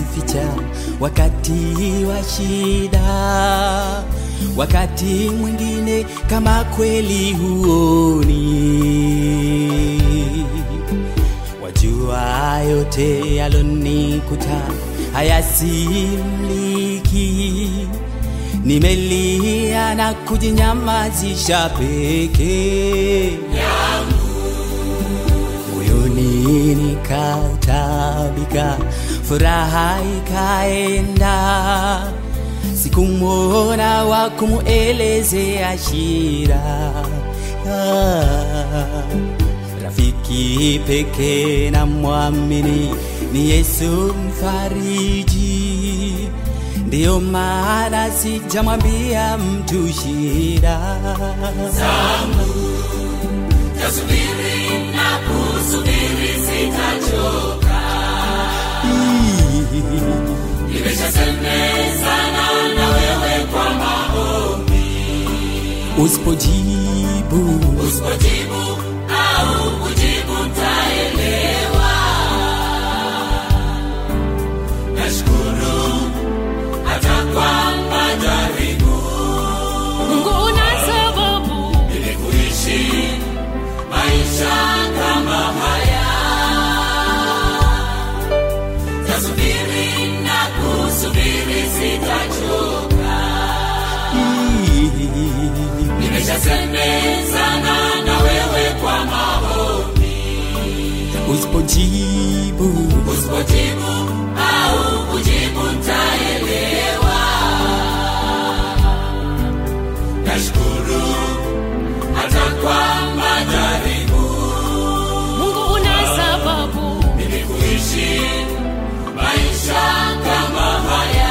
kujificha wakati wa shida, wakati mwingine kama kweli huoni. Wajua yote yalonikuta hayasimliki, nimelia na kujinyamazisha peke yangu. Moyoni nikatabika, furaha ikaenda, sikumwona wa kumuelezea shida. Rafiki peke na muamini ni Yesu mfariji, ndio maana sijamwambia mtu shida zangu. Tasubiri na kusubiri sitachoka, nimeshasemezana na wewe kwa maombi. Usipojibu au kujibu nitaelewa. Nashukuru hata kwa majaribu, Mungu una sababu ili kuishi maisha kama haya. Tasubiri na kusubiri sitachoka, nimeshasemezana na wewe kwa maombi. Usipojibu au kujibu nitaelewa. Nashukuru hata kwa majaribu, Mungu una sababu ili kuishi maisha kama haya.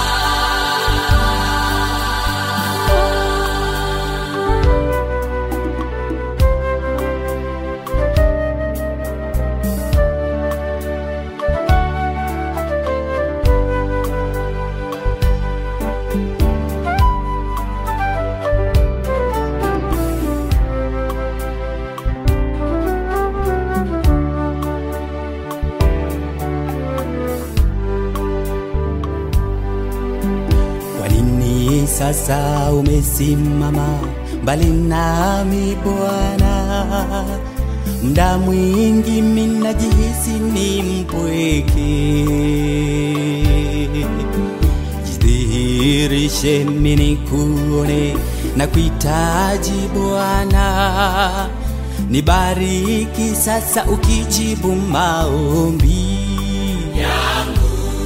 sasa umesimama mbali nami Bwana? Muda mwingi mimi najihisi ni mpweke. Jidhihirishe mimi nikuone na kuhitaji Bwana. Nibariki sasa ukijibu maombi yangu.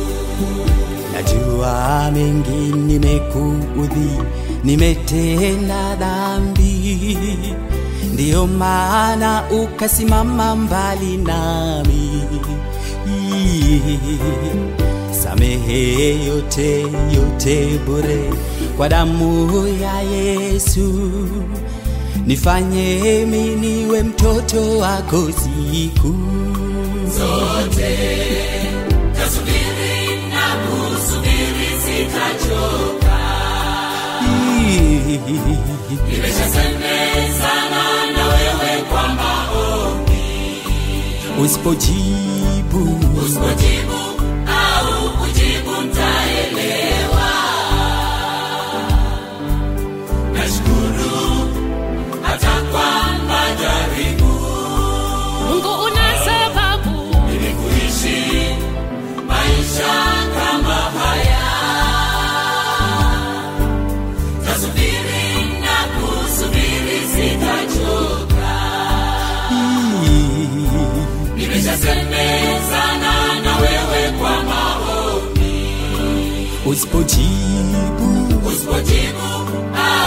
Najua mengi nimekuudhi, nimetenda dhambi, ndio maana ukasimama mbali nami. Samehe yote bure kwa damu ya Yesu. Nifanye mimi niwe mtoto wako siku zote. Tasubiri na kusubiri sitachoka. Nimeshasemezana na wewe kwa maombi. Usipojibu au kujibu nitaelewa. Nashukuru hata kwa majaribu. Mungu una sababu ili kuishi maisha kama haya. Tasubiri na kusubiri sitachoka. Nimeshasemezana na wewe kwa maombi. Usipojibu au